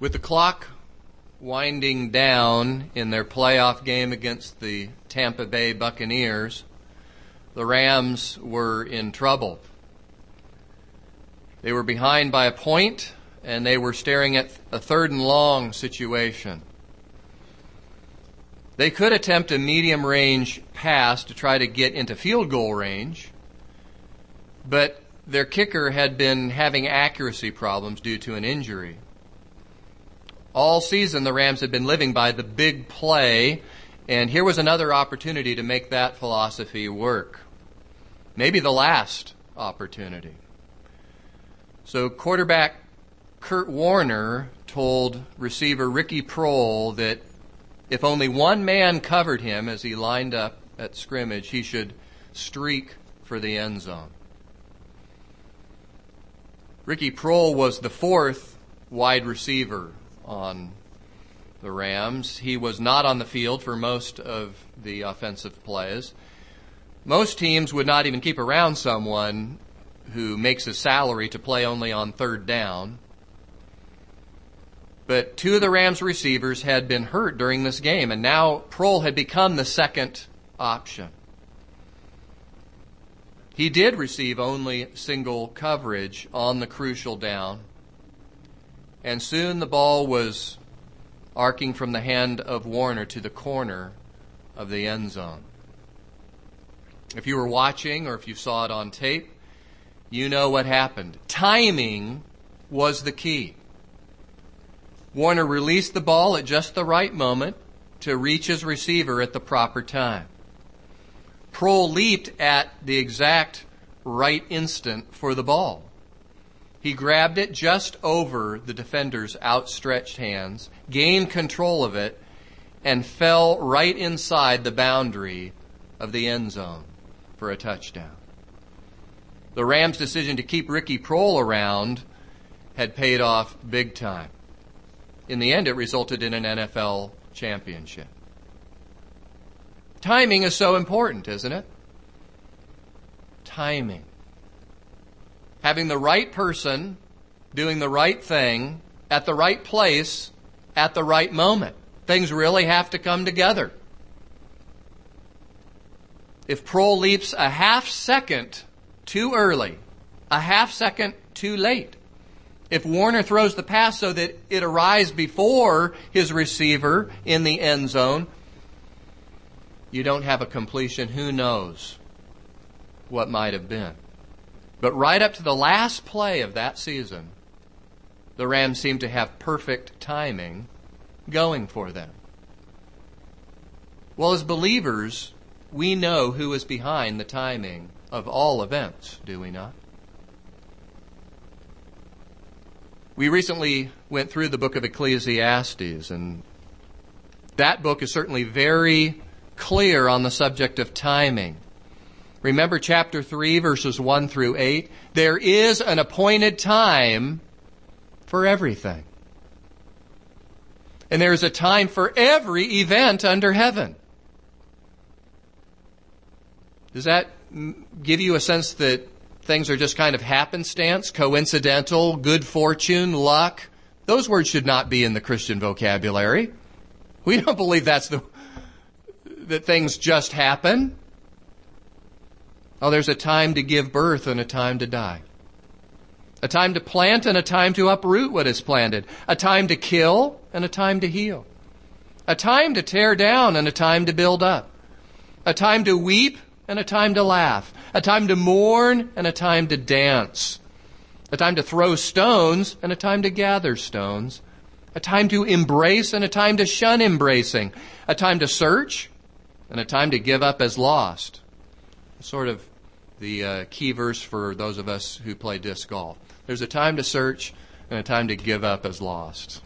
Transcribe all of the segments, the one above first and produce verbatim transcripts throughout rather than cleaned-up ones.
With the clock winding down in their playoff game against the Tampa Bay Buccaneers, the Rams were in trouble. They were behind by a point, and they were staring at a third and long situation. They could attempt a medium-range pass to try to get into field goal range, but their kicker had been having accuracy problems due to an injury. All season, the Rams had been living by the big play, and here was another opportunity to make that philosophy work. Maybe the last opportunity. So quarterback Kurt Warner told receiver Ricky Proehl that if only one man covered him as he lined up at scrimmage, he should streak for the end zone. Ricky Proehl was the fourth wide receiver on the Rams. He was not on the field for most of the offensive plays. Most teams would not even keep around someone who makes his salary to play only on third down. But two of the Rams receivers had been hurt during this game, and now Proehl had become the second option. He did receive only single coverage on the crucial down, and soon the ball was arcing from the hand of Warner to the corner of the end zone. If you were watching or if you saw it on tape, you know what happened. Timing was the key. Warner released the ball at just the right moment to reach his receiver at the proper time. Proehl leaped at the exact right instant for the ball. He grabbed it just over the defender's outstretched hands, gained control of it, and fell right inside the boundary of the end zone for a touchdown. The Rams' decision to keep Ricky Proehl around had paid off big time. In the end, it resulted in an N F L championship. Timing is so important, isn't it? Timing. Having the right person doing the right thing at the right place at the right moment. Things really have to come together. If Proehl leaps a half second too early, a half second too late, if Warner throws the pass so that it arrives before his receiver in the end zone, you don't have a completion. Who knows what might have been? But right up to the last play of that season, the Rams seemed to have perfect timing going for them. Well, as believers, we know who is behind the timing of all events, do we not? We recently went through the book of Ecclesiastes, and that book is certainly very clear on the subject of timing. Remember chapter three, verses one through eight? There is an appointed time for everything. And there is a time for every event under heaven. Does that give you a sense that things are just kind of happenstance, coincidental, good fortune, luck? Those words should not be in the Christian vocabulary. We don't believe that's the that things just happen. Oh, there's a time to give birth and a time to die. A time to plant and a time to uproot what is planted. A time to kill and a time to heal. A time to tear down and a time to build up. A time to weep and a time to laugh. A time to mourn and a time to dance. A time to throw stones and a time to gather stones. A time to embrace and a time to shun embracing. A time to search and a time to give up as lost. Sort of the uh, key verse for those of us who play disc golf. There's a time to search and a time to give up as lost.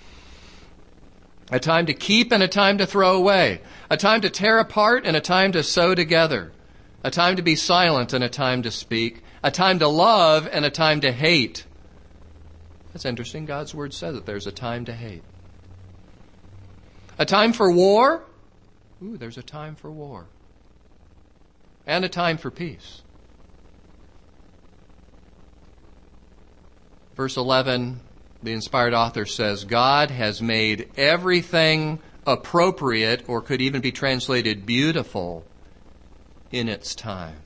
A time to keep and a time to throw away. A time to tear apart and a time to sew together. A time to be silent and a time to speak. A time to love and a time to hate. That's interesting. God's Word says that there's a time to hate. A time for war. Ooh, there's a time for war. And a time for peace. Verse eleven the inspired author says, God has made everything appropriate, or could even be translated beautiful, in its time.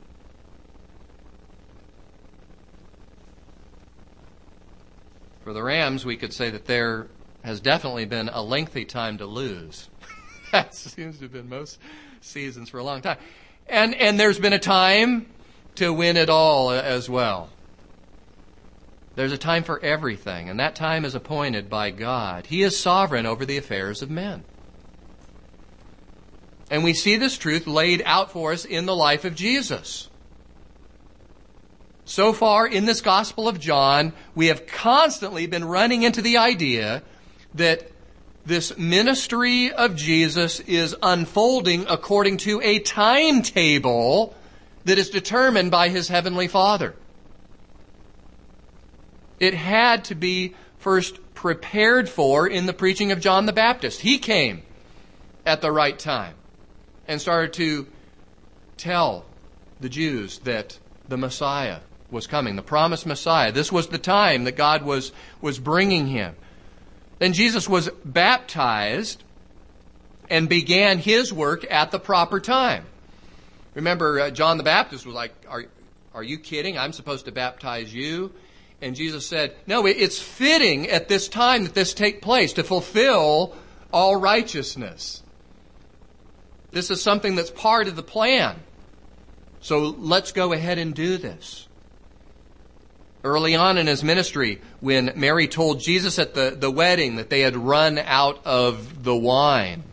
For the Rams, we could say that there has definitely been a lengthy time to lose. That seems to have been most seasons for a long time. And and there's been a time to win it all as well. There's a time for everything, and that time is appointed by God. He is sovereign over the affairs of men. And we see this truth laid out for us in the life of Jesus. So far in this Gospel of John, we have constantly been running into the idea that this ministry of Jesus is unfolding according to a timetable that is determined by His Heavenly Father. It had to be first prepared for in the preaching of John the Baptist. He came at the right time and started to tell the Jews that the Messiah was coming, the promised Messiah. This was the time that God was, was bringing Him. Then Jesus was baptized and began His work at the proper time. Remember, uh, John the Baptist was like, are, are you kidding? I'm supposed to baptize you? And Jesus said, no, it's fitting at this time that this take place to fulfill all righteousness. This is something that's part of the plan. So let's go ahead and do this. Early on in His ministry, when Mary told Jesus at the, the wedding that they had run out of the wine,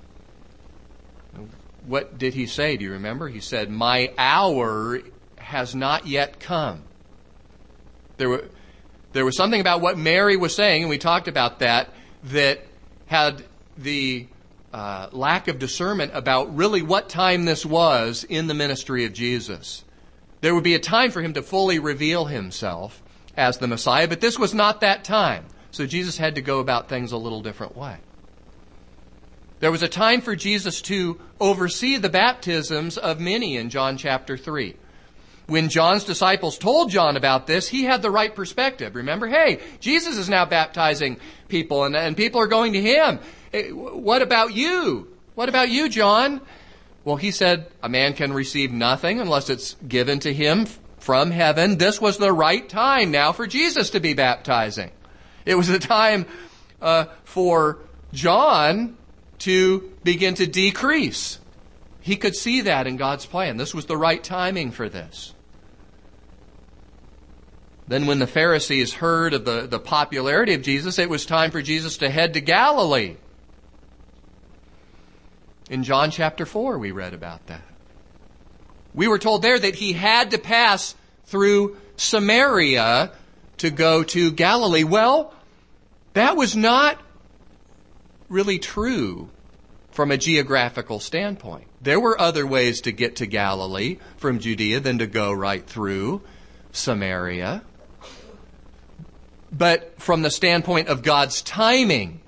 what did He say? Do you remember? He said, my hour has not yet come. There were, there was something about what Mary was saying, and we talked about that, that had the uh, lack of discernment about really what time this was in the ministry of Jesus. There would be a time for Him to fully reveal Himself as the Messiah, but this was not that time. So Jesus had to go about things a little different way. There was a time for Jesus to oversee the baptisms of many in John chapter three. When John's disciples told John about this, he had the right perspective. Remember, hey, Jesus is now baptizing people, and, and people are going to Him. Hey, what about you? What about you, John? Well, he said, a man can receive nothing unless it's given to him from heaven. This was the right time now for Jesus to be baptizing. It was the time uh, for John to begin to decrease. He could see that in God's plan. This was the right timing for this. Then when the Pharisees heard of the, the popularity of Jesus, it was time for Jesus to head to Galilee. In John chapter four, we read about that. We were told there that He had to pass through Samaria to go to Galilee. Well, that was not really true from a geographical standpoint. There were other ways to get to Galilee from Judea than to go right through Samaria. But from the standpoint of God's timing,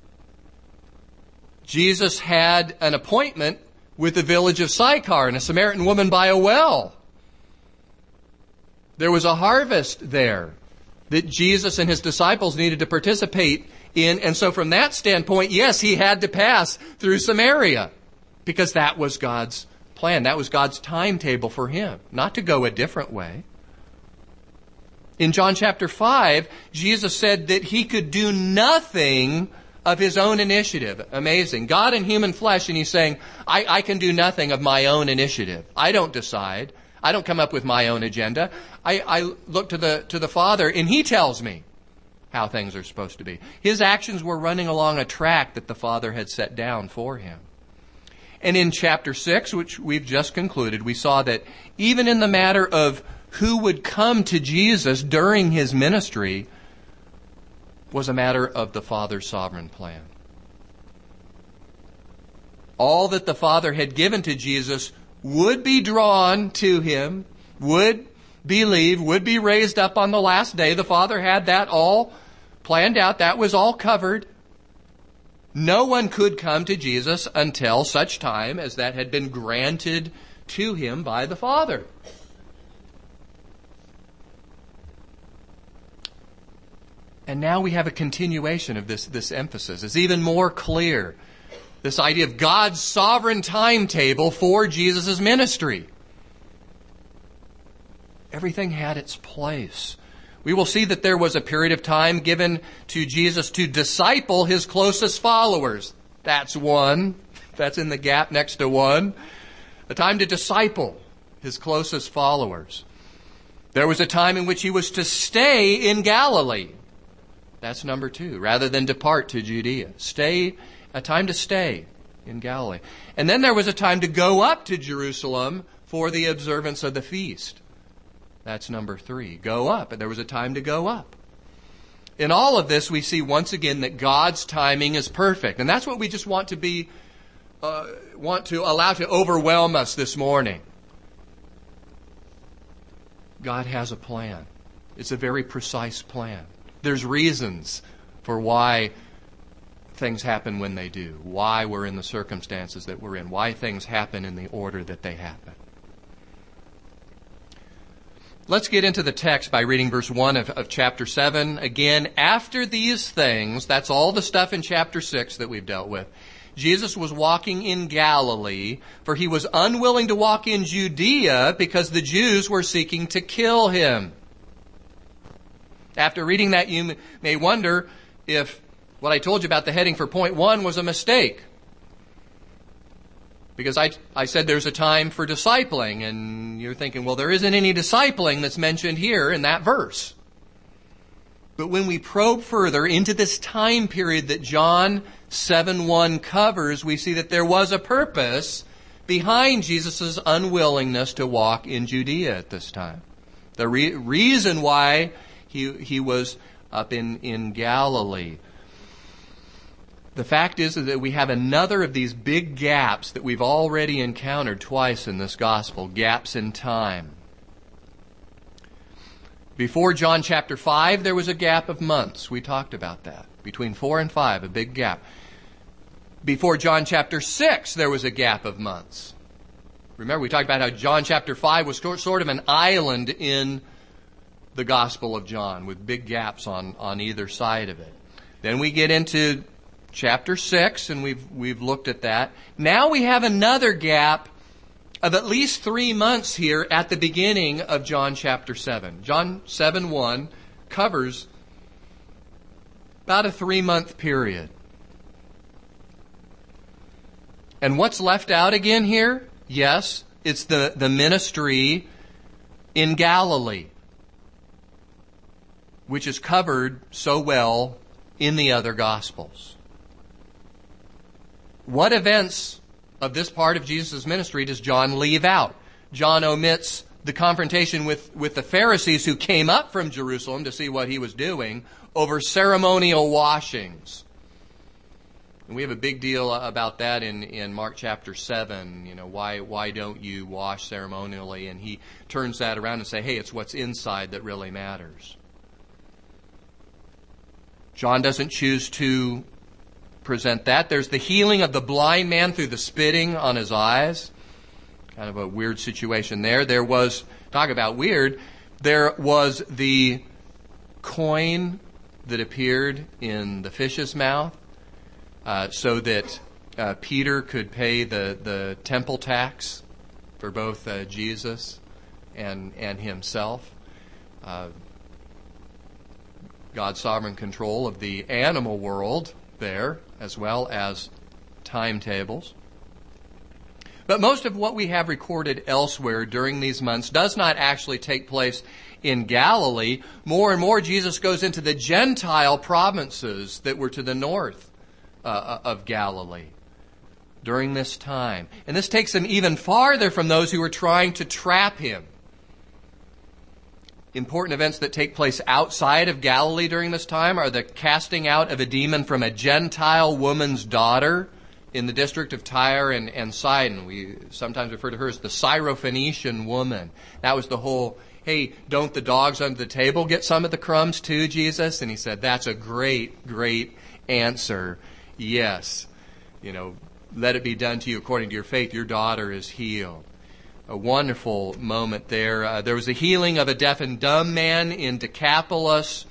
Jesus had an appointment with the village of Sychar and a Samaritan woman by a well. There was a harvest there that Jesus and His disciples needed to participate in. And so from that standpoint, yes, He had to pass through Samaria because that was God's plan. That was God's timetable for Him, not to go a different way. In John chapter five, Jesus said that He could do nothing of His own initiative. Amazing. God in human flesh, and He's saying, I, I can do nothing of my own initiative. I don't decide. I don't come up with my own agenda. I, I look to the, to the Father, and He tells me how things are supposed to be. His actions were running along a track that the Father had set down for Him. And in chapter six, which we've just concluded, we saw that even in the matter of who would come to Jesus during His ministry was a matter of the Father's sovereign plan. All that the Father had given to Jesus would be drawn to Him, would believe, would be raised up on the last day. The Father had that all planned out. That was all covered. No one could come to Jesus until such time as that had been granted to Him by the Father. And now we have a continuation of this, this emphasis. It's even more clear. This idea of God's sovereign timetable for Jesus' ministry. Everything had its place. We will see that there was a period of time given to Jesus to disciple his closest followers. That's one. That's in the gap next to one. A time to disciple his closest followers. There was a time in which he was to stay in Galilee. That's number two. Rather than depart to Judea. Stay, a time to stay in Galilee. And then there was a time to go up to Jerusalem for the observance of the feast. That's number three. Go up. And there was a time to go up. In all of this, we see once again that God's timing is perfect. And that's what we just want to be, uh, want to allow to overwhelm us this morning. God has a plan. It's a very precise plan. There's reasons for why things happen when they do, why we're in the circumstances that we're in, why things happen in the order that they happen. Let's get into the text by reading verse one of, of chapter seven. Again, after these things, that's all the stuff in chapter six that we've dealt with. Jesus was walking in Galilee, for he was unwilling to walk in Judea because the Jews were seeking to kill him. After reading that, you may wonder if what I told you about the heading for point one was a mistake. Because I, I said there's a time for discipling, and you're thinking, well, there isn't any discipling that's mentioned here in that verse. But when we probe further into this time period that John seven one covers, we see that there was a purpose behind Jesus' unwillingness to walk in Judea at this time. The re- reason why he, he was up in, in Galilee. The fact is that we have another of these big gaps that we've already encountered twice in this gospel, gaps in time. Before John chapter five, there was a gap of months. We talked about that. Between four and five, a big gap. Before John chapter six, there was a gap of months. Remember, we talked about how John chapter five was sort of an island in the Gospel of John with big gaps on, on either side of it. Then we get into chapter six, and we've we've looked at that. Now we have another gap of at least three months here at the beginning of John chapter seven. John seven one covers about a three-month period. And what's left out again here? Yes, it's the, the ministry in Galilee, which is covered so well in the other Gospels. What events of this part of Jesus' ministry does John leave out? John omits the confrontation with, with the Pharisees who came up from Jerusalem to see what he was doing over ceremonial washings. And we have a big deal about that in, in Mark chapter seven. You know, why why don't you wash ceremonially? And he turns that around and say, hey, it's what's inside that really matters. John doesn't choose to present that. There's the healing of the blind man through the spitting on his eyes. Kind of a weird situation there. There was, talk about weird, there was the coin that appeared in the fish's mouth uh, so that uh, Peter could pay the, the temple tax for both uh, Jesus and, and himself. Uh, God's sovereign control of the animal world there, as well as timetables. But most of what we have recorded elsewhere during these months does not actually take place in Galilee. More and more, Jesus goes into the Gentile provinces that were to the north uh, of Galilee during this time. And this takes him even farther from those who were trying to trap him. Important events that take place outside of Galilee during this time are the casting out of a demon from a Gentile woman's daughter in the district of Tyre and, and Sidon. We sometimes refer to her as the Syrophoenician woman. That was the whole, hey, don't the dogs under the table get some of the crumbs too, Jesus? And he said, that's a great, great answer. Yes. You know, let it be done to you according to your faith. Your daughter is healed. A wonderful moment there. Uh, there was a healing of a deaf and dumb man in Decapolis.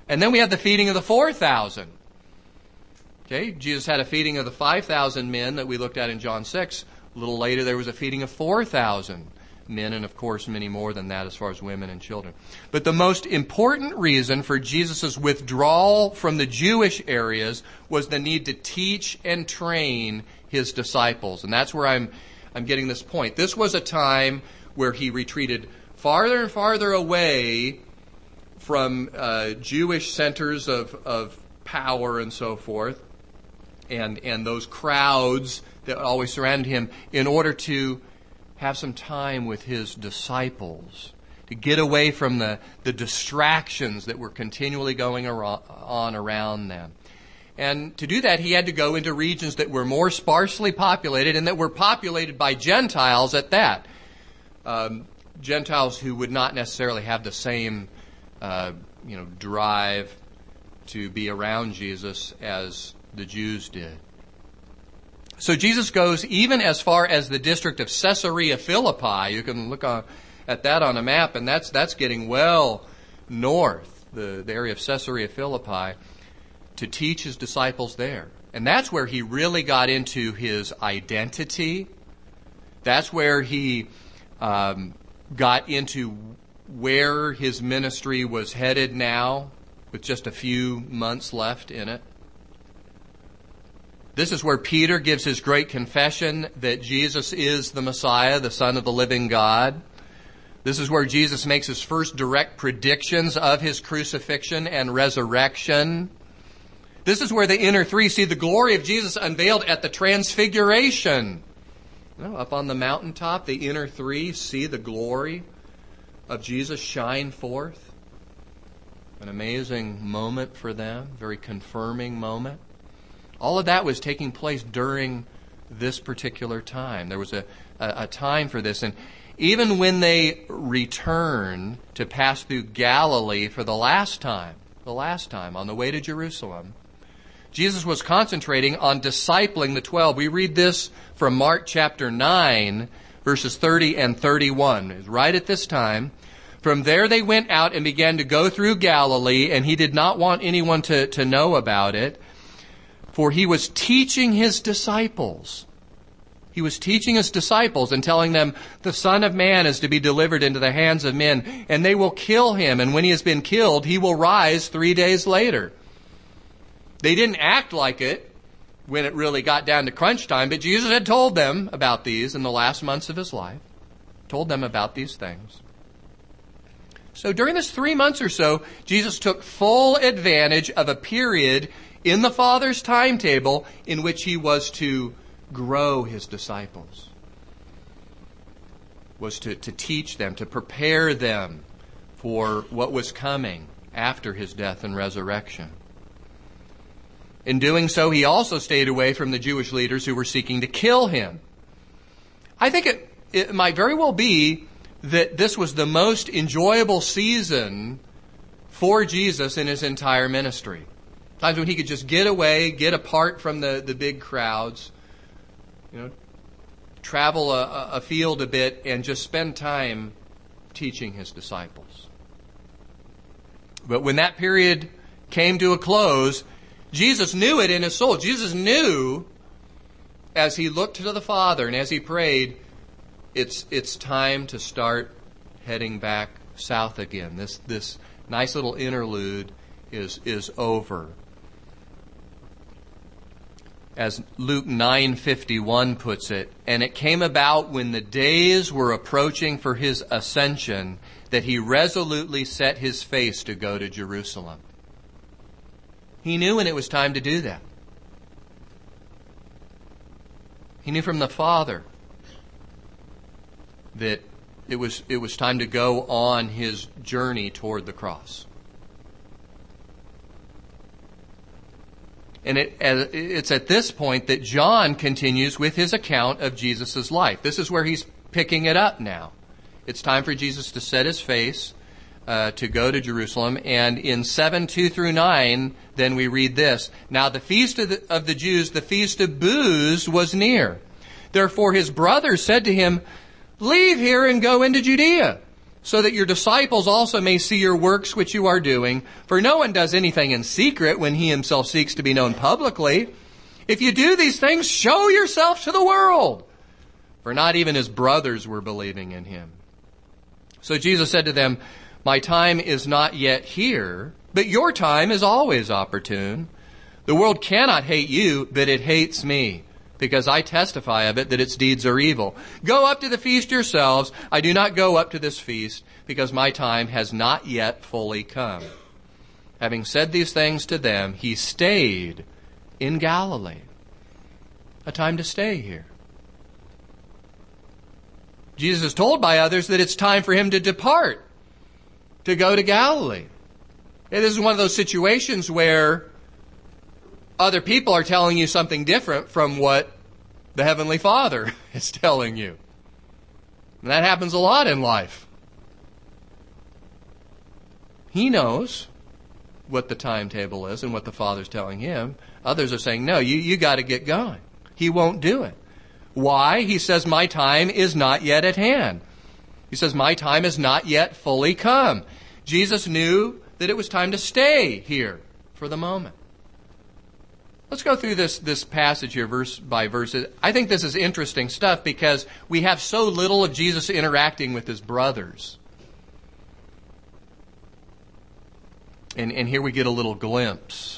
And then we had the feeding of the four thousand. Okay, Jesus had a feeding of the five thousand men that we looked at in John six. A little later, there was a feeding of four thousand men, and of course, many more than that as far as women and children. But the most important reason for Jesus' withdrawal from the Jewish areas was the need to teach and train his disciples. And that's where I'm, I'm getting this point. This was a time where he retreated farther and farther away from uh, Jewish centers of, of power and so forth, and and those crowds that always surrounded him, in order to have some time with his disciples, to get away from the, the distractions that were continually going on around them. And to do that, he had to go into regions that were more sparsely populated and that were populated by Gentiles at that. Um, Gentiles who would not necessarily have the same uh, you know, drive to be around Jesus as the Jews did. So Jesus goes even as far as the district of Caesarea Philippi. You can look on, at that on a map, and that's that's getting well north, the, the area of Caesarea Philippi, to teach his disciples there. And that's where he really got into his identity. That's where he um, got into where his ministry was headed now, with just a few months left in it. This is where Peter gives his great confession that Jesus is the Messiah, the Son of the living God. This is where Jesus makes his first direct predictions of his crucifixion and resurrection. This is where the inner three see the glory of Jesus unveiled at the Transfiguration. You know, up on the mountaintop, the inner three see the glory of Jesus shine forth. An amazing moment for them, very confirming moment. All of that was taking place during this particular time. There was a, a, a time for this. And even when they returned to pass through Galilee for the last time, the last time on the way to Jerusalem, Jesus was concentrating on discipling the twelve. We read this from Mark chapter nine, verses thirty and thirty-one. It was right at this time. From there they went out and began to go through Galilee, and he did not want anyone to, to know about it. For he was teaching his disciples. He was teaching his disciples and telling them, the Son of Man is to be delivered into the hands of men, and they will kill him, and when he has been killed, he will rise three days later. They didn't act like it when it really got down to crunch time, but Jesus had told them about these in the last months of his life. Told them about these things. So during this three months or so, Jesus took full advantage of a period in the Father's timetable in which he was to grow his disciples, was to, to teach them, to prepare them for what was coming after his death and resurrection. In doing so, he also stayed away from the Jewish leaders who were seeking to kill him. I think it, it might very well be that this was the most enjoyable season for Jesus in his entire ministry. Times when he could just get away, get apart from the, the big crowds, you know, travel a, a field a bit and just spend time teaching his disciples. But when that period came to a close, Jesus knew it in his soul. Jesus knew as he looked to the Father and as he prayed, it's it's time to start heading back south again. This this nice little interlude is is over. As Luke nine fifty-one puts it, and it came about when the days were approaching for his ascension that he resolutely set his face to go to Jerusalem. He knew when it was time to do that. He knew from the Father that it was it was time to go on his journey toward the cross. And it, it's at this point that John continues with his account of Jesus' life. This is where he's picking it up now. It's time for Jesus to set his face, uh, to go to Jerusalem. And in seven, two through nine, then we read this. Now the feast of the, of the Jews, the feast of booths, was near. Therefore his brothers said to him, leave here and go into Judea, so that your disciples also may see your works which you are doing. For no one does anything in secret when he himself seeks to be known publicly. If you do these things, show yourself to the world. For not even his brothers were believing in him. So Jesus said to them, my time is not yet here, but your time is always opportune. The world cannot hate you, but it hates me, because I testify of it that its deeds are evil. Go up to the feast yourselves. I do not go up to this feast, because my time has not yet fully come. Having said these things to them, he stayed in Galilee. A time to stay here. Jesus is told by others that it's time for him to depart, to go to Galilee. And this is one of those situations where other people are telling you something different from what the Heavenly Father is telling you. And that happens a lot in life. He knows what the timetable is and what the Father's telling him. Others are saying, no, you, you got to get going. He won't do it. Why? He says, my time is not yet at hand. He says, my time is not yet fully come. Jesus knew that it was time to stay here for the moment. Let's go through this, this passage here verse by verse. I think this is interesting stuff because we have so little of Jesus interacting with his brothers. And, and here we get a little glimpse.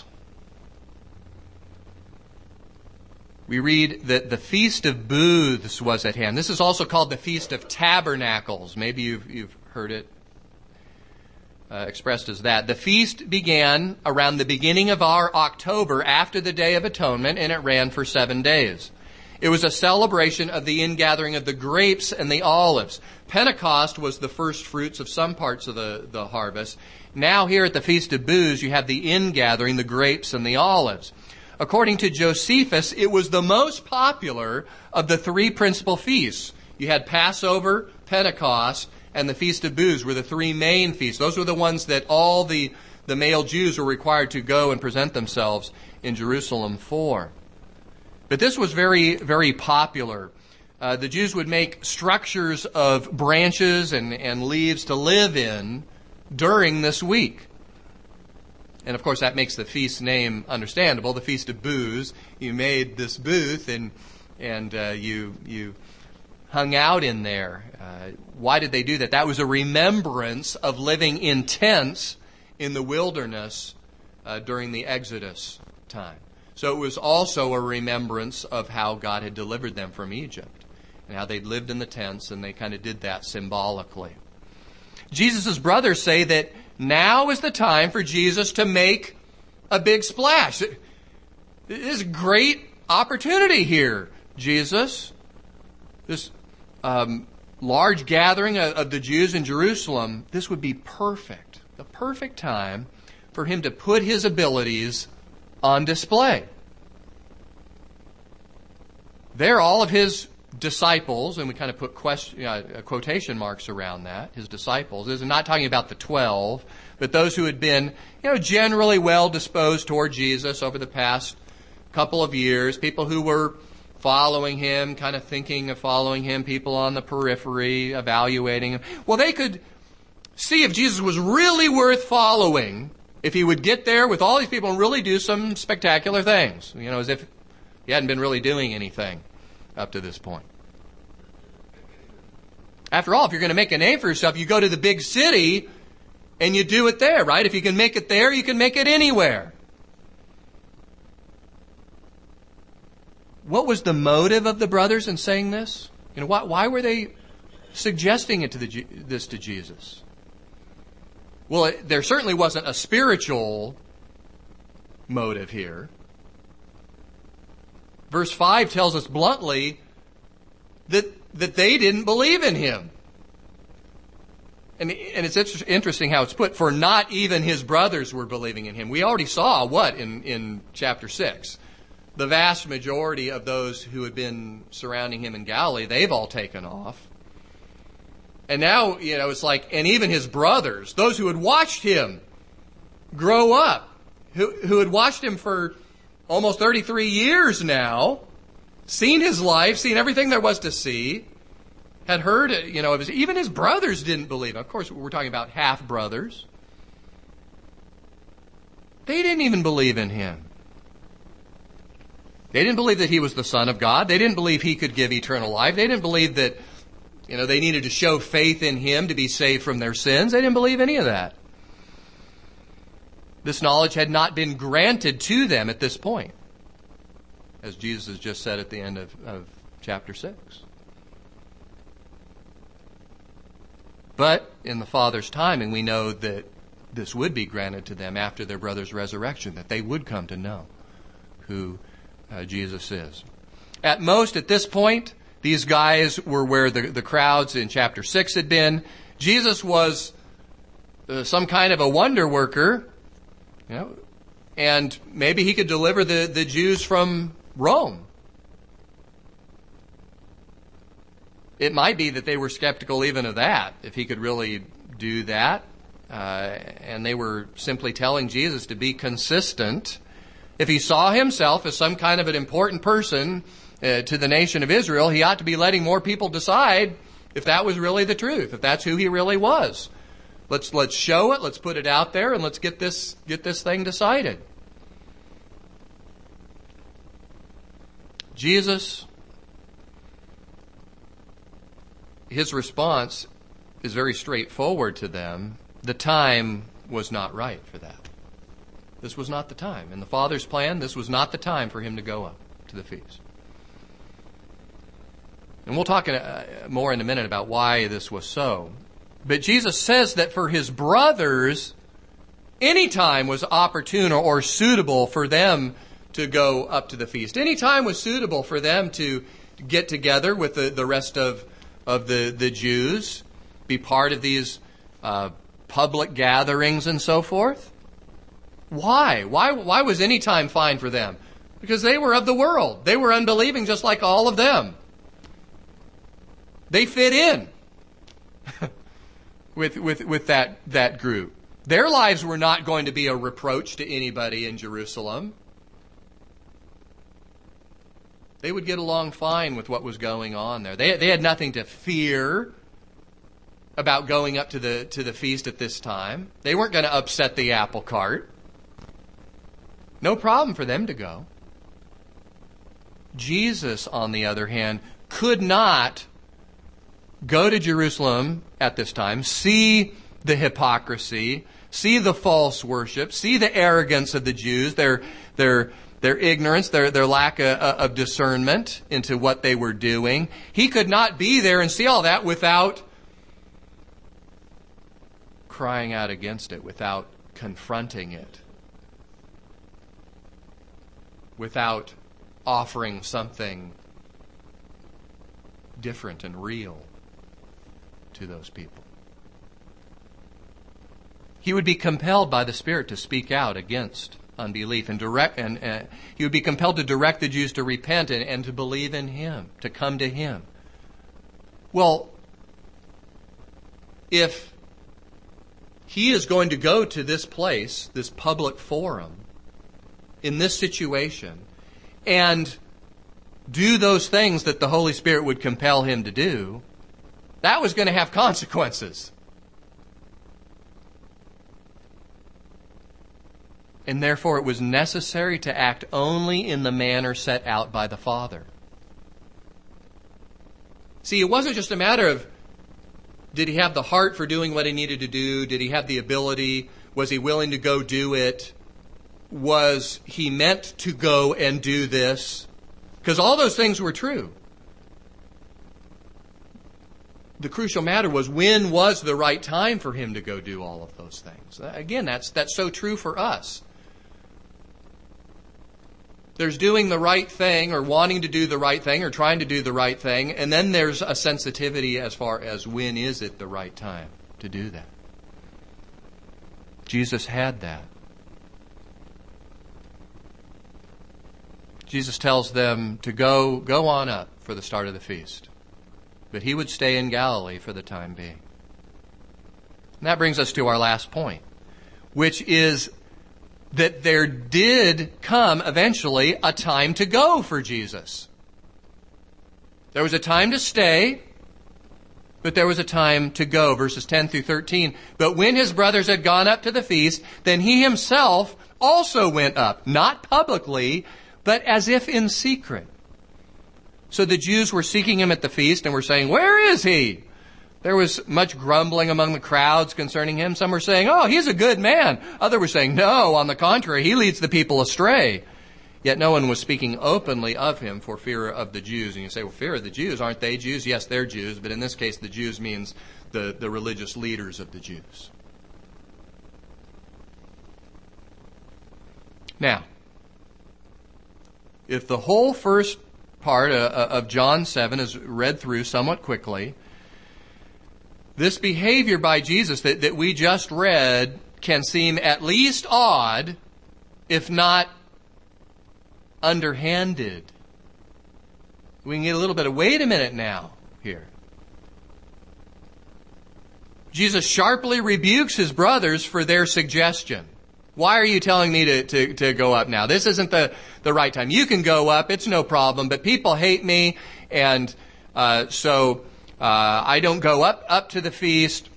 We read that the Feast of Booths was at hand. This is also called the Feast of Tabernacles. Maybe you've, you've heard it uh, expressed as that. The feast began around the beginning of our October after the Day of Atonement, and it ran for seven days. It was a celebration of the ingathering of the grapes and the olives. Pentecost was the first fruits of some parts of the, the harvest. Now here at the Feast of Booths, you have the ingathering, the grapes and the olives. According to Josephus, it was the most popular of the three principal feasts. You had Passover, Pentecost, and the Feast of Booths were the three main feasts. Those were the ones that all the, the male Jews were required to go and present themselves in Jerusalem for. But this was very, very popular. Uh, the Jews would make structures of branches and, and leaves to live in during this week. And of course, that makes the feast name understandable. The Feast of Booths. You made this booth and and uh, you you hung out in there. Uh, why did they do that? That was a remembrance of living in tents in the wilderness uh, during the Exodus time. So it was also a remembrance of how God had delivered them from Egypt and how they'd lived in the tents, and they kind of did that symbolically. Jesus' brothers say that now is the time for Jesus to make a big splash. This is a great opportunity here, Jesus. This um, large gathering of, of the Jews in Jerusalem, this would be perfect. The perfect time for him to put his abilities on display. There, all of his disciples, and we kind of put question, uh, quotation marks around that, his disciples. This is not talking about the twelve, but those who had been, you know, generally well disposed toward Jesus over the past couple of years, people who were following him, kind of thinking of following him, people on the periphery, evaluating him. Well, they could see if Jesus was really worth following, if he would get there with all these people and really do some spectacular things, you know, as if he hadn't been really doing anything up to this point. After all, if you're going to make a name for yourself, you go to the big city and you do it there, right? If you can make it there, you can make it anywhere. What was the motive of the brothers in saying this? You know, why, why were they suggesting it to the, this to Jesus? Well, it, there certainly wasn't a spiritual motive here. Verse five tells us bluntly that that they didn't believe in him. And, and it's interesting how it's put, for not even his brothers were believing in him. We already saw what in, in chapter six? The vast majority of those who had been surrounding him in Galilee, they've all taken off. And now, you know, it's like, and even his brothers, those who had watched him grow up, who, who had watched him for almost thirty-three years now, seen his life, seen everything there was to see, had heard, you know, of his, even his brothers didn't believe. Of course, we're talking about half-brothers. They didn't even believe in him. They didn't believe that he was the Son of God. They didn't believe he could give eternal life. They didn't believe that, you know, they needed to show faith in him to be saved from their sins. They didn't believe any of that. This knowledge had not been granted to them at this point, as Jesus has just said at the end of, of chapter six. But in the Father's timing, we know that this would be granted to them after their brother's resurrection, that they would come to know who uh, Jesus is. At most, at this point, these guys were where the, the crowds in chapter six had been. Jesus was uh, some kind of a wonder worker, you know, and maybe he could deliver the, the Jews from Rome. It might be that they were skeptical even of that, if he could really do that. Uh, and they were simply telling Jesus to be consistent. If he saw himself as some kind of an important person uh, to the nation of Israel, he ought to be letting more people decide if that was really the truth, if that's who he really was. Let's let's show it, let's put it out there, and let's get this get this thing decided. Jesus, his response is very straightforward to them. The time was not right for that. This was not the time. In the Father's plan, this was not the time for him to go up to the feast. And we'll talk more in a minute about why this was so. But Jesus says that for his brothers, any time was opportune or suitable for them to go up to the feast. Any time was suitable for them to get together with the, the rest of, of the, the Jews, be part of these uh, public gatherings and so forth. Why? Why? Why was any time fine for them? Because they were of the world. They were unbelieving just like all of them. They fit in with, with, with that, that group. Their lives were not going to be a reproach to anybody in Jerusalem. They would get along fine with what was going on there. They, they had nothing to fear about going up to the, to the feast at this time. They weren't going to upset the apple cart. No problem for them to go. Jesus, on the other hand, could not go to Jerusalem at this time, see the hypocrisy, see the false worship, see the arrogance of the Jews, their their their ignorance, their their lack of, of discernment into what they were doing. He could not be there and see all that without crying out against it, without confronting it, without offering something different and real to those people. He would be compelled by the Spirit to speak out against unbelief and direct, and uh, he would be compelled to direct the Jews to repent and, and to believe in him, to come to him. Well, if he is going to go to this place, this public forum, in this situation, and do those things that the Holy Spirit would compel him to do, that was going to have consequences. And therefore it was necessary to act only in the manner set out by the Father. See, it wasn't just a matter of, did he have the heart for doing what he needed to do? Did he have the ability? Was he willing to go do it? Was he meant to go and do this? Because all those things were true. The crucial matter was, when was the right time for him to go do all of those things? Again, that's that's so true for us. There's doing the right thing, or wanting to do the right thing, or trying to do the right thing, and then there's a sensitivity as far as when is it the right time to do that. Jesus had that. Jesus tells them to go, go on up for the start of the feast. But he would stay in Galilee for the time being. And that brings us to our last point, which is that there did come eventually a time to go for Jesus. There was a time to stay, but there was a time to go, verses ten through thirteen. But when his brothers had gone up to the feast, then he himself also went up, not publicly, but as if in secret. So the Jews were seeking him at the feast and were saying, "Where is he?" There was much grumbling among the crowds concerning him. Some were saying, "Oh, he's a good man." Others were saying, "No, on the contrary, he leads the people astray." Yet no one was speaking openly of him for fear of the Jews. And you say, well, fear of the Jews, aren't they Jews? Yes, they're Jews, but in this case, the Jews means the, the religious leaders of the Jews. Now, if the whole first part of John seven is read through somewhat quickly, this behavior by Jesus that, that we just read can seem at least odd, if not underhanded. We can get a little bit of, wait a minute now, here. Jesus sharply rebukes his brothers for their suggestion. Why are you telling me to, to, to go up now? This isn't the, the right time. You can go up, it's no problem, but people hate me, and uh, so uh, I don't go up, up to the feast.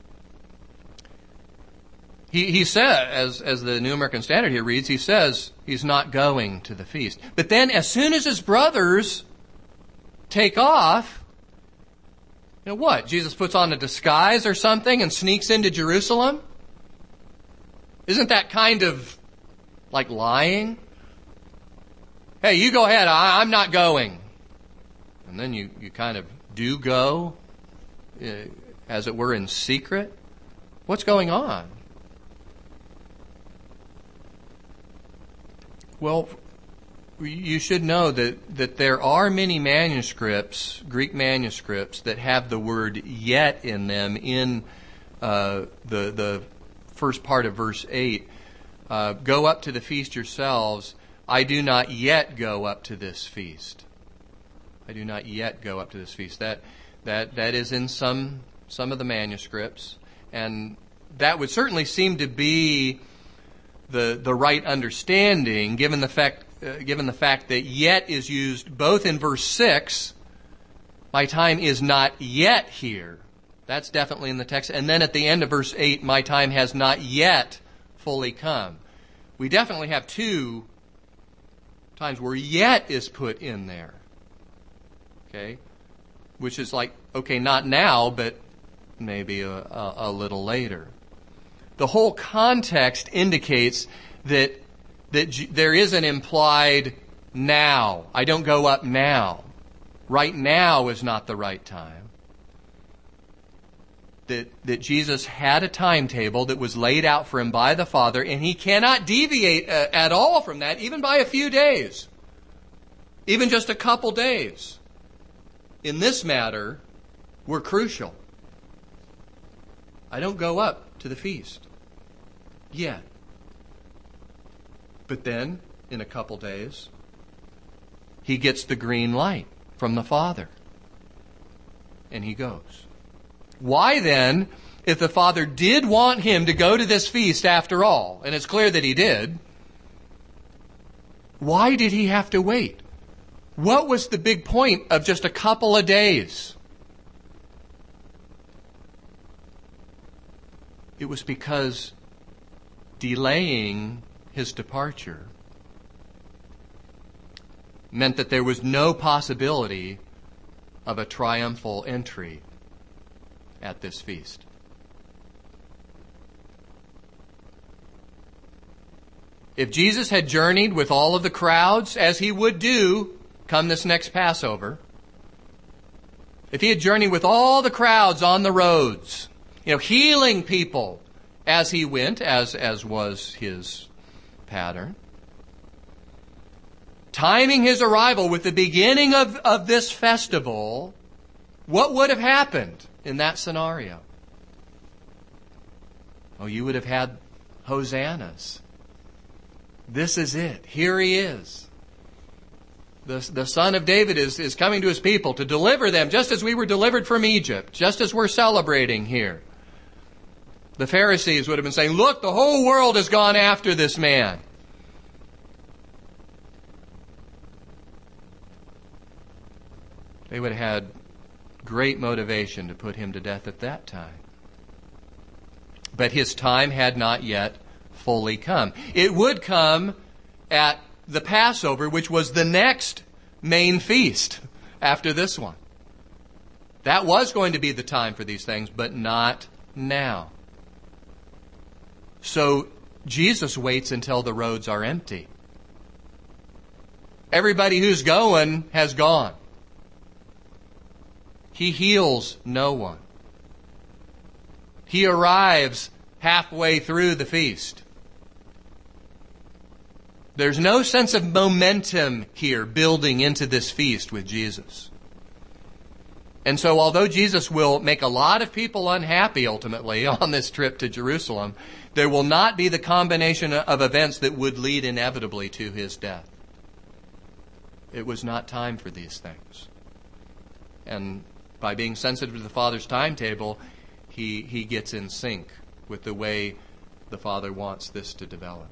He, he says, as, as the New American Standard here reads, he says he's not going to the feast. But then as soon as his brothers take off, you know what? Jesus puts on a disguise or something and sneaks into Jerusalem? Isn't that kind of like lying? Hey, you go ahead. I, I'm not going. And then you, you kind of do go, uh, as it were, in secret. What's going on? Well, you should know that, that there are many manuscripts, Greek manuscripts, that have the word yet in them in uh, the the first part of verse eight. Uh, go up to the feast yourselves. I do not yet go up to this feast. I do not yet go up to this feast. That that that is in some some of the manuscripts, and that would certainly seem to be the the right understanding, given the fact uh, given the fact that yet is used both in verse six. My time is not yet here. That's definitely in the text. And then at the end of verse eight, my time has not yet fully come. We definitely have two times where yet is put in there. Okay? Which is like, okay, not now, but maybe a, a, a little later. The whole context indicates that that there is an implied now. I don't go up now. Right now is not the right time. That, that Jesus had a timetable that was laid out for him by the Father, and he cannot deviate uh, at all from that, even by a few days. Even just a couple days. In this matter, we're crucial. I don't go up to the feast yet. But then, in a couple days, he gets the green light from the Father. And he goes. Why then, if the Father did want him to go to this feast after all, and it's clear that he did, why did he have to wait? What was the big point of just a couple of days? It was because delaying his departure meant that there was no possibility of a triumphal entry at this feast. If Jesus had journeyed with all of the crowds, as he would do come this next Passover, if he had journeyed with all the crowds on the roads, you know, healing people as he went, as, as was his pattern, timing his arrival with the beginning of, of this festival, what would have happened in that scenario? Oh, you would have had hosannas. This is it. Here he is. The, the Son of David is, is coming to his people to deliver them, just as we were delivered from Egypt, just as we're celebrating here. The Pharisees would have been saying, look, the whole world has gone after this man. They would have had great motivation to put him to death at that time. But his time had not yet fully come. It would come at the Passover, which was the next main feast after this one. That was going to be the time for these things, but not now. So Jesus waits until the roads are empty. Everybody who's going has gone. He heals no one. He arrives halfway through the feast. There's no sense of momentum here building into this feast with Jesus. And so although Jesus will make a lot of people unhappy ultimately on this trip to Jerusalem, there will not be the combination of events that would lead inevitably to his death. It was not time for these things. And by being sensitive to the Father's timetable, he, he gets in sync with the way the Father wants this to develop.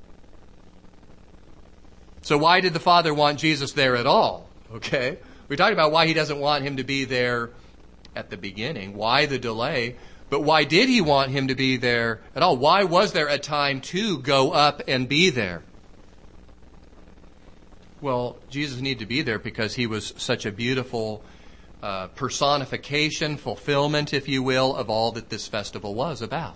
So why did the Father want Jesus there at all? Okay? We talked about why he doesn't want him to be there at the beginning. Why the delay? But why did he want him to be there at all? Why was there a time to go up and be there? Well, Jesus needed to be there because he was such a beautiful uh, personification, fulfillment, if you will, of all that this festival was about.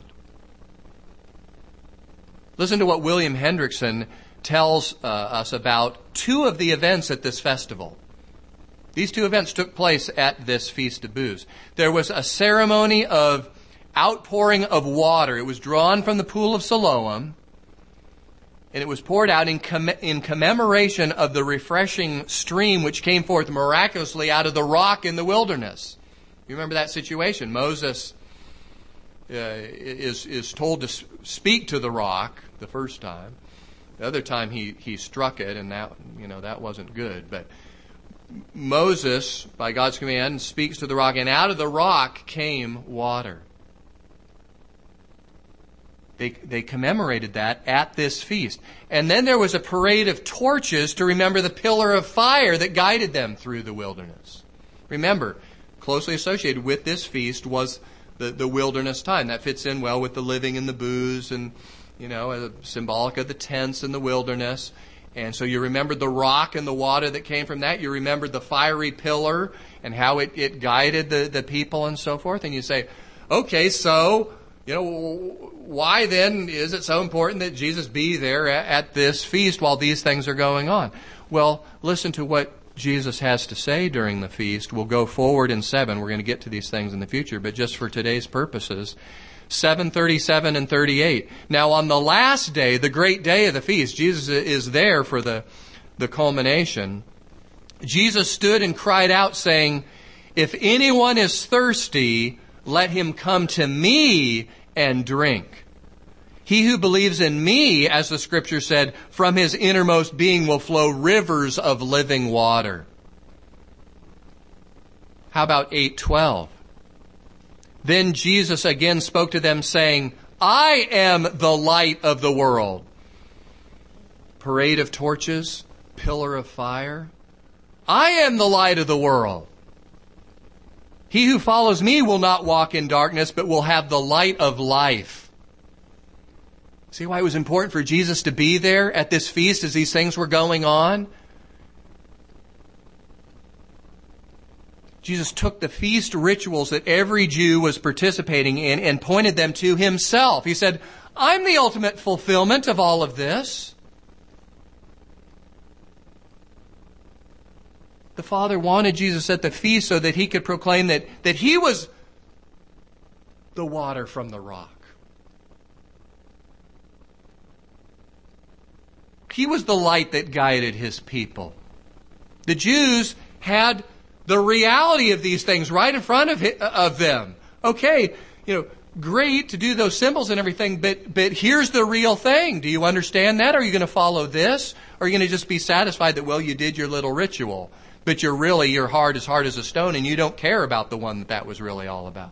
Listen to what William Hendrickson tells uh, us about two of the events at this festival. These two events took place at this Feast of Booths. There was a ceremony of outpouring of water. It was drawn from the pool of Siloam, and it was poured out in, com- in commemoration of the refreshing stream which came forth miraculously out of the rock in the wilderness. You remember that situation? Moses uh, is, is told to speak to the rock the first time. The other time he, he struck it, and that, you know, that wasn't good. But Moses, by God's command, speaks to the rock, and out of the rock came water. They, they commemorated that at this feast. And then there was a parade of torches to remember the pillar of fire that guided them through the wilderness. Remember, closely associated with this feast was the, the wilderness time. That fits in well with the living in the booths and, you know, symbolic of the tents in the wilderness. And so you remembered the rock and the water that came from that. You remembered the fiery pillar and how it, it guided the, the people and so forth. And you say, okay, so, you know, why then is it so important that Jesus be there at, at this feast while these things are going on? Well, listen to what Jesus has to say during the feast. We'll go forward in seven. We're going to get to these things in the future, but just for today's purposes, seven thirty-seven and thirty-eight. Now on the last day, the great day of the feast, Jesus is there for the, the culmination. Jesus stood and cried out saying, "If anyone is thirsty, let him come to me and drink. He who believes in me, as the scripture said, from his innermost being will flow rivers of living water." How about eight twelve? Then Jesus again spoke to them saying, "I am the light of the world." Parade of torches, pillar of fire. I am the light of the world. He who follows me will not walk in darkness, but will have the light of life. See why it was important for Jesus to be there at this feast as these things were going on? Jesus took the feast rituals that every Jew was participating in and pointed them to himself. He said, I'm the ultimate fulfillment of all of this. The Father wanted Jesus at the feast so that he could proclaim that, that he was the water from the rock. He was the light that guided his people. The Jews had the reality of these things right in front of, of them. Okay, you know, great to do those symbols and everything, but, but here's the real thing. Do you understand that? Are you going to follow this? Or are you going to just be satisfied that, well, you did your little ritual, but you're really, your heart is hard as a stone and you don't care about the one that that was really all about?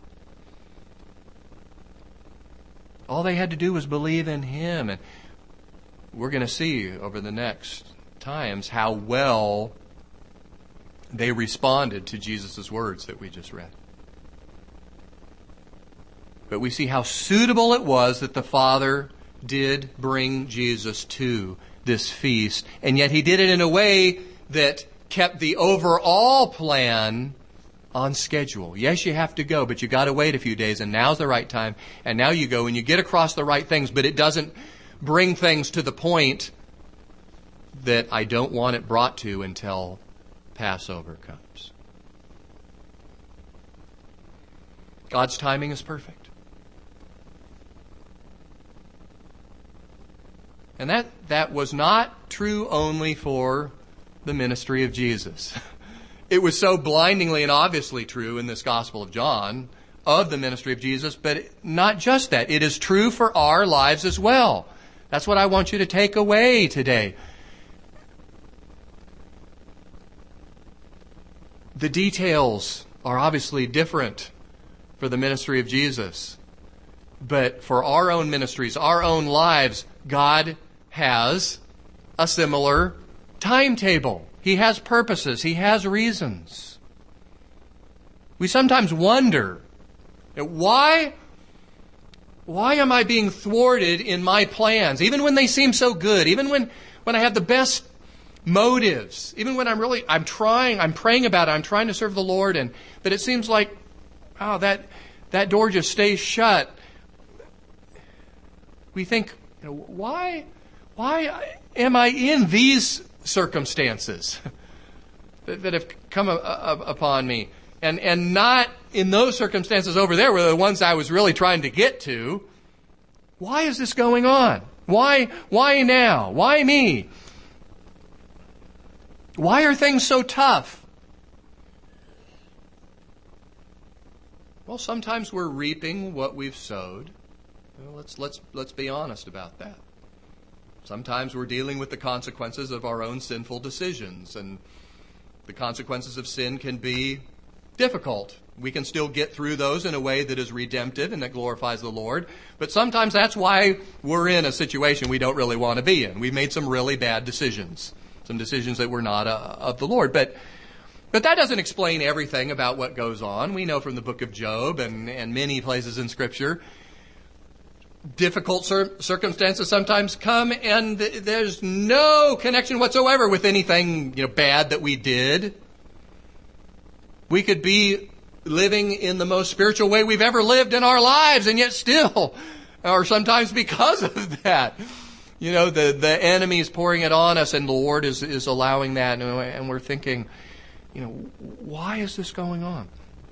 All they had to do was believe in him. And we're going to see over the next times how well they responded to Jesus' words that we just read. But we see how suitable it was that the Father did bring Jesus to this feast. And yet he did it in a way that kept the overall plan on schedule. Yes, you have to go, but you got to wait a few days, and now's the right time. And now you go and you get across the right things, but it doesn't bring things to the point that I don't want it brought to until Passover comes. God's timing is perfect. And that, that was not true only for the ministry of Jesus. It was so blindingly and obviously true in this Gospel of John of the ministry of Jesus, but not just that. It is true for our lives as well. That's what I want you to take away today. The details are obviously different for the ministry of Jesus. But for our own ministries, our own lives, God has a similar timetable. He has purposes. He has reasons. We sometimes wonder, why, why am I being thwarted in my plans? Even when they seem so good, even when, when I have the best motives, even when I'm really, I'm trying, I'm praying about it, I'm trying to serve the Lord, and but it seems like, oh, that, that door just stays shut. We think, you know, why, why am I in these circumstances that, that have come a, a, upon me, and and not in those circumstances over there were the ones I was really trying to get to? Why is this going on? Why why now? Why me? Why are things so tough? Well, sometimes we're reaping what we've sowed. Well, let's let's let's be honest about that. Sometimes we're dealing with the consequences of our own sinful decisions, and the consequences of sin can be difficult. We can still get through those in a way that is redemptive and that glorifies the Lord, but sometimes that's why we're in a situation we don't really want to be in. We've made some really bad decisions, some decisions that were not uh, of the Lord. But but that doesn't explain everything about what goes on. We know from the book of Job and, and many places in Scripture, difficult cir- circumstances sometimes come, and th- there's no connection whatsoever with anything, you know, bad that we did. We could be living in the most spiritual way we've ever lived in our lives, and yet still, or sometimes because of that, you know, the, the enemy is pouring it on us, and the Lord is, is allowing that, and, and we're thinking, you know, why is this going on?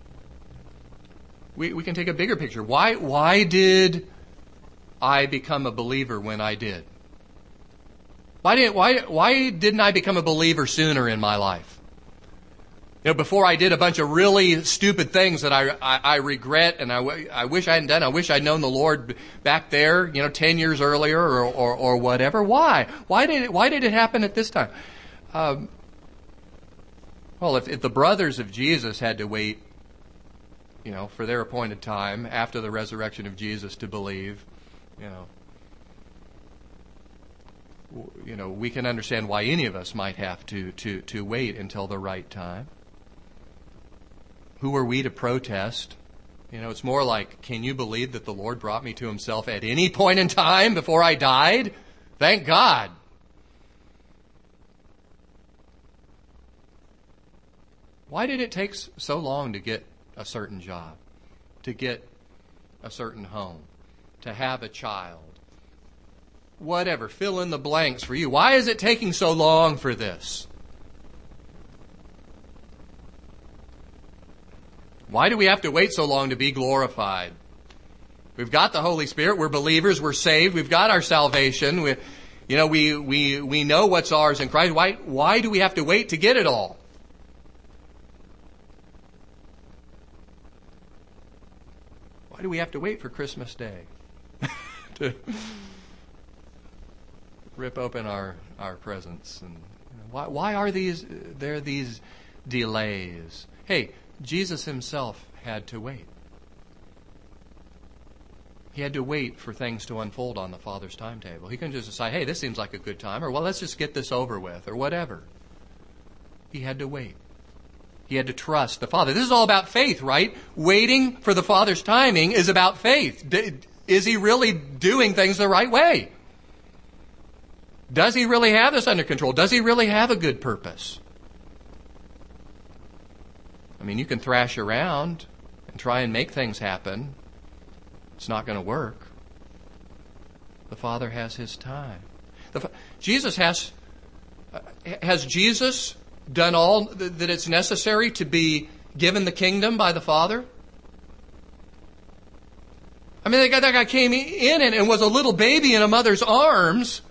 We we can take a bigger picture. Why why did I become a believer when I did? Why didn't why why didn't I become a believer sooner in my life? You know, before I did a bunch of really stupid things that I I, I regret and I, I wish I hadn't done. I wish I'd known the Lord back there, you know, ten years earlier or or, or whatever. Why? Why did it, why did it happen at this time? Um, well, if, if the brothers of Jesus had to wait, you know, for their appointed time after the resurrection of Jesus to believe, you know, you know, we can understand why any of us might have to, to, to wait until the right time. Who are we to protest? You know, it's more like, can you believe that the Lord brought me to Himself at any point in time before I died? Thank God. Why did it take so long to get a certain job, to get a certain home, to have a child? Whatever, fill in the blanks for you. Why is it taking so long for this? Why do we have to wait so long to be glorified? We've got the Holy Spirit. We're believers. We're saved. We've got our salvation. We, you know, we, we, we know what's ours in Christ. Why, why do we have to wait to get it all? Why do we have to wait for Christmas Day to rip open our, our presents? And why, why are these there these delays? Hey, Jesus Himself had to wait. He had to wait for things to unfold on the Father's timetable. He couldn't just decide, hey, this seems like a good time, or well, let's just get this over with, or whatever. He had to wait. He had to trust the Father. This is all about faith, right? Waiting for the Father's timing is about faith. Is he really doing things the right way? Does he really have this under control? Does he really have a good purpose? I mean, you can thrash around and try and make things happen. It's not going to work. The Father has His time. The, Jesus has, uh, has Jesus done all th- that it's necessary to be given the kingdom by the Father? I mean, that guy, that guy came in and, and was a little baby in a mother's arms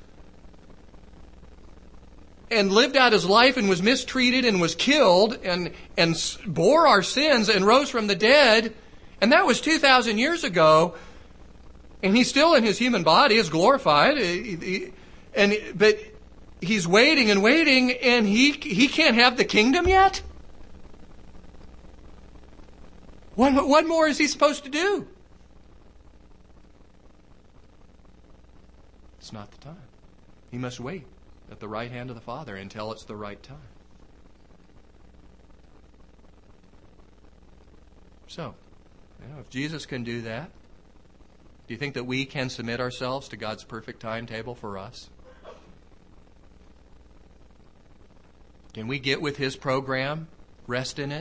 and lived out his life and was mistreated and was killed and, and bore our sins and rose from the dead. And that was two thousand years ago. And he's still in his human body, is glorified. And, but he's waiting and waiting, and he, he can't have the kingdom yet? What, what more is he supposed to do? It's not the time. He must wait at the right hand of the Father until it's the right time. So, you know, if Jesus can do that, do you think that we can submit ourselves to God's perfect timetable for us? Can we get with His program, rest in it,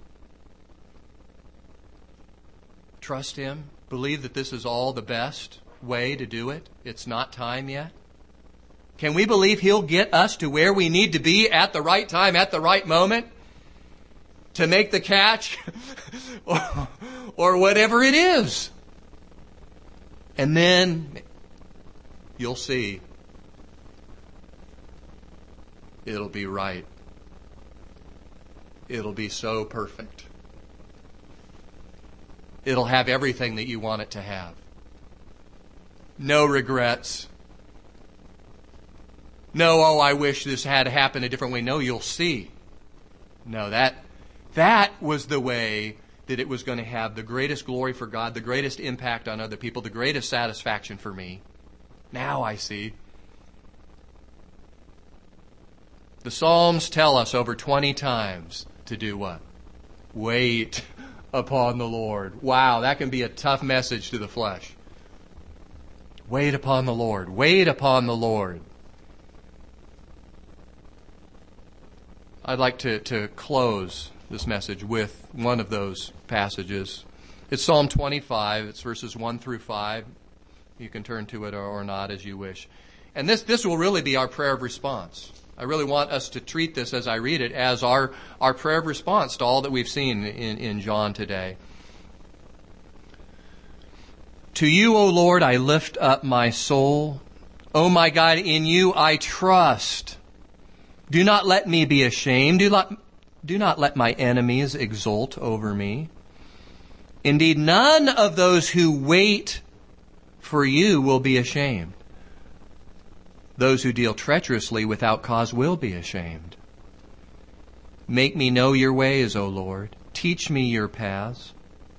trust Him, believe that this is all the best way to do it? It's not time yet. Can we believe He'll get us to where we need to be at the right time, at the right moment, to make the catch or, or whatever it is? And then you'll see it'll be right. It'll be so perfect. It'll have everything that you want it to have. No regrets. No, oh, I wish this had happened a different way. No, you'll see. No, that that was the way that it was going to have the greatest glory for God, the greatest impact on other people, the greatest satisfaction for me. Now I see. The Psalms tell us over twenty times to do what? Wait upon the Lord. Wow, that can be a tough message to the flesh. Wait upon the Lord. Wait upon the Lord. I'd like to, to close this message with one of those passages. It's Psalm twenty-five. It's verses one through five. You can turn to it or, or not as you wish. And this, this will really be our prayer of response. I really want us to treat this as I read it as our, our prayer of response to all that we've seen in, in John today. To you, O Lord, I lift up my soul. O my God, in you I trust. Do not let me be ashamed. Do not, do not let my enemies exult over me. Indeed, none of those who wait for you will be ashamed. Those who deal treacherously without cause will be ashamed. Make me know your ways, O Lord. Teach me your paths.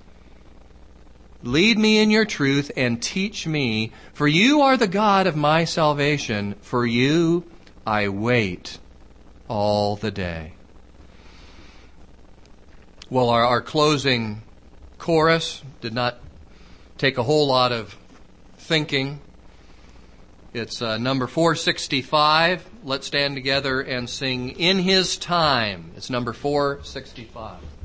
Lead me in your truth and teach me, for you are the God of my salvation. For you I wait all the day. Well, our, our closing chorus did not take a whole lot of thinking. It's uh, number four sixty-five. Let's stand together and sing In His Time. It's number four sixty-five.